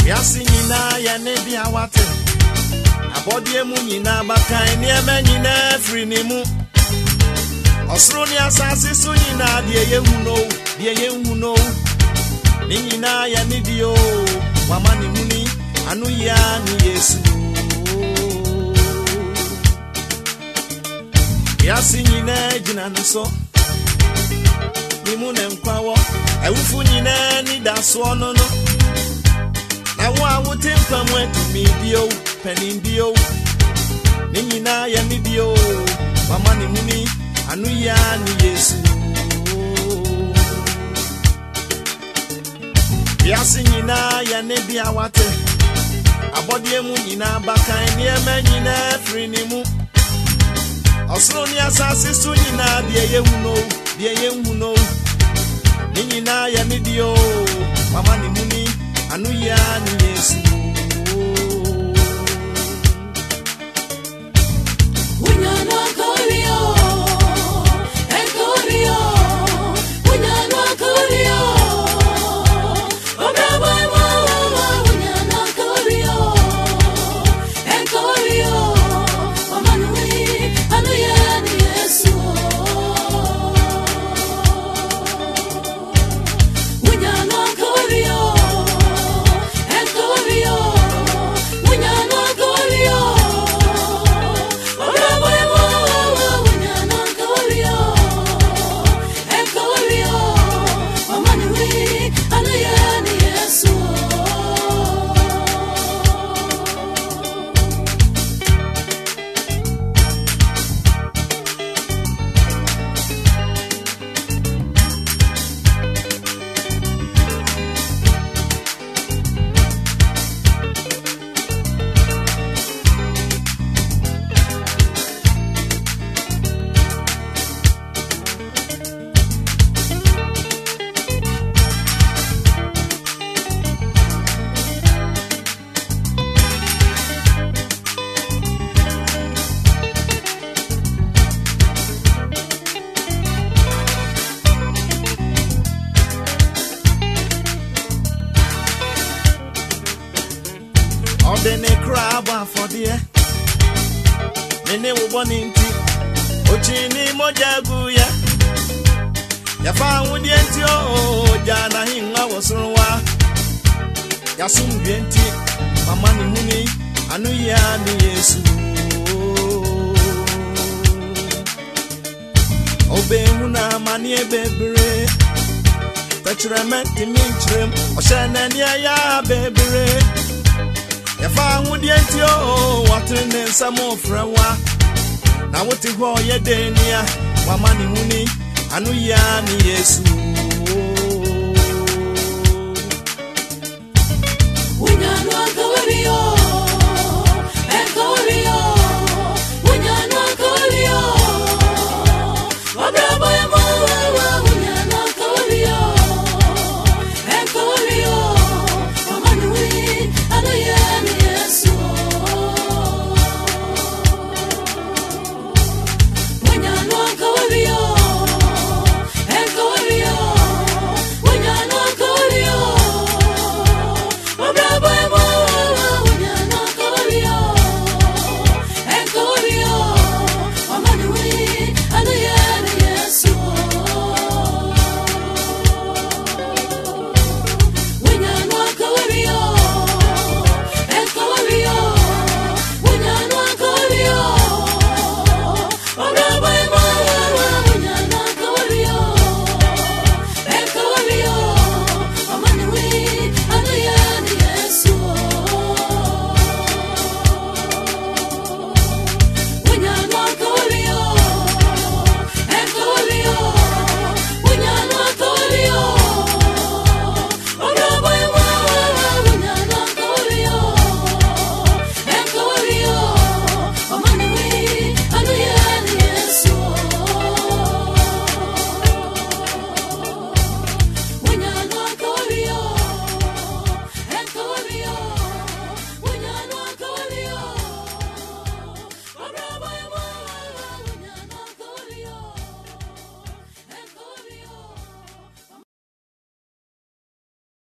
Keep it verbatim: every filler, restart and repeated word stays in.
Yasinyina ya nebi awate abodie mu nyina bakan niema nyina free ni mu osro ni asase so nyina de yehu no de yehu no ni nyina ya nebi o mama ni muni anu ya ni Yesu Yasinyina jina nso ni mu ne nkwawo ewufu nyina ni daso no no na wa wotempa mu atumi bio panin bio ni nyina ya mi bio mama ni muni anu ya ni Yesu Yasi nyina ya ne bia wate abodie mu nyina bakan ni ema nyina free ni mu osro ni asase so nyina de yehu no de yehu no ni nyina ya mi bio mama ni muni anu ya ni Yesu Unyana korio enkorio unyana korio obrabo mama unyana korio enkorio omanui anu ya ni Yesu unyana korio Odene crab for dear Nene wo boninti Ochini moja guya Ya fa wudi enti o jana hinga wasruwa Ya sumbi enti mama ni muni anu ya ni Yesu Obe huna mani bebre Tachramenti minchrim Oshana niya ya bebre Yafa wudi enti o watrene nsamo frewa na wote ho ye denia mama ni muni anu ya ni Yesu